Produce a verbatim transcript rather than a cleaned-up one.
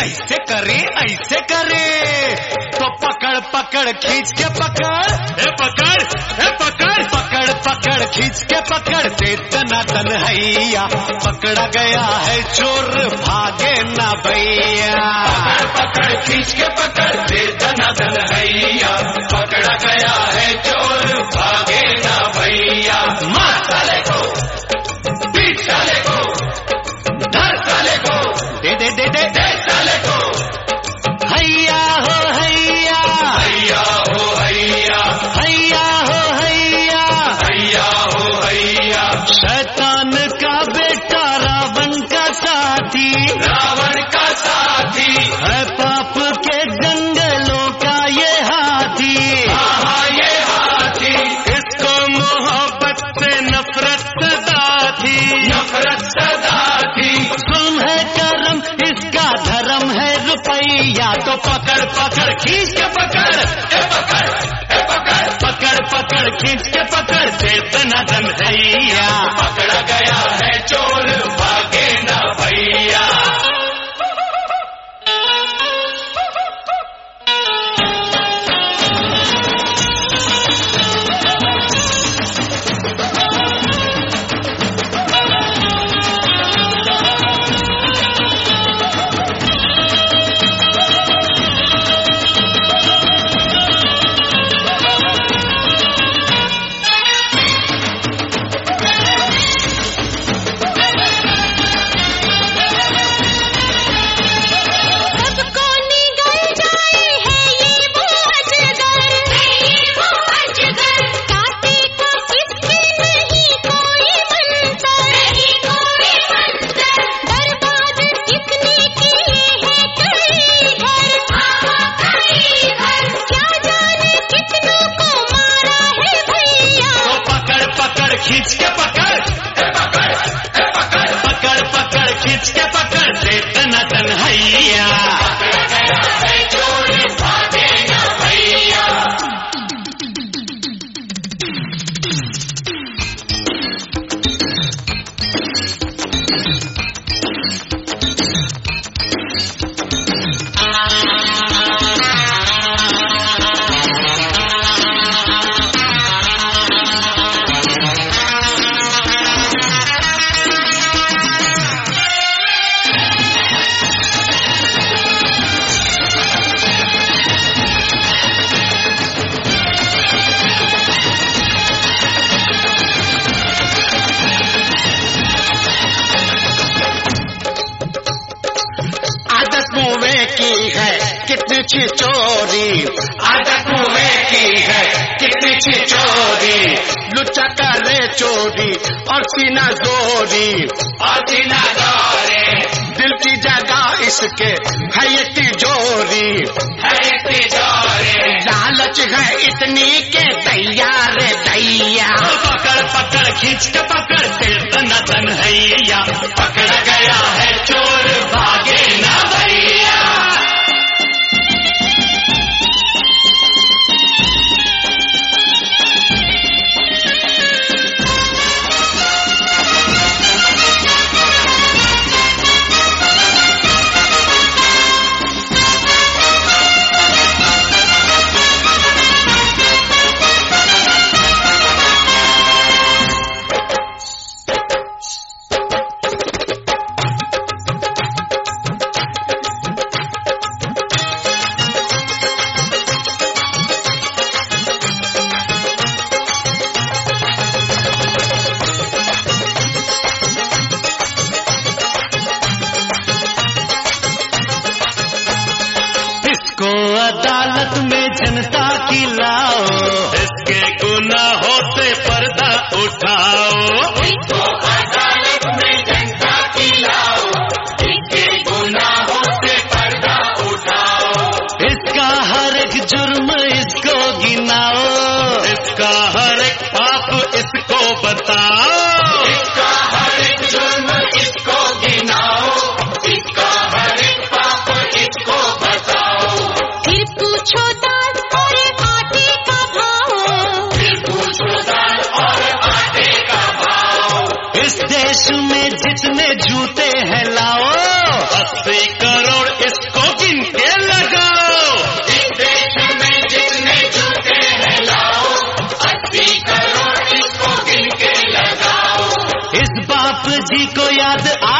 ऐसे करे ऐसे करे तो पकड़ पकड़ खींच के पकड़, ए पकड़ ए पकड़ पकड़ पकड़ खींच के पकड़ दे दनादन हैया, पकड़ा गया है चोर भागे ना भैया। पकड़ पकड़ खींच के पकड़ दे दनादन हैया, पकड़ा गया है चोर भागे ना भैया। मार साले को, पीट साले को, धर साले को, दे दे दे दे दे साले को। हैया हो हैया, हैया हो हैया, हैया हो हैया, हैया हो हैया। शैतान का बेटा रावण का साथी, रावण का साथी है पाप के जंगलों का ये हाथी, हाँ ये हाथी। इसको मोहब्बत से नफरत सदा थी, नफरत सदा थी। जुल्म है करम इसका धर्म है रुपैया, तो पकड़ पकड़ खींच के पकड़, ए पकड़ ए पकड़ पकड़ पकड़ खींच के पकड़ दे दनादन हैया, पकड़ा गया है चोर भागे ना भैया। खींच के पकड़, ए पकड़ ए पकड़ पकड़ पकड़ खींच के पकड़ दे दनादन हैया, पकड़ा गया है चोर भागे ना भैया। की है कितनी सी चोरी, आदत मुँहे की है कितनी सी चोरी। लुच्चा करे चोरी और सीना जोरी, और सीना जोरी। दिल की जगह इसके है ये तिजोरी, है ये तिजोरी। लालच है इतनी के दैया रे दैया, पकड़ पकड़ खींच के पकड़ दे दनादन हैया, पकड़ा गया है चोर भागे ना भैया। अदालत में जनता की लाओ, इसके गुनाहों से पर्दा उठाओ। इसको अदालत में जनता की लाओ, इसके गुनाहों से पर्दा उठाओ। इसका हर एक जुर्म इसको गिनाओ, इसका हर एक पाप इसको बताओ। इसका हर एक जुर्म इसको गिनाओ, इसका हर एक पाप इसको बताओ। फिर पूछो दाल और आटे का भाव, फिर पूछो दाल और आटे का भाव। इस देश में जितने जूते हैं लाओ, अस्सी करोड़ इसको जी को याद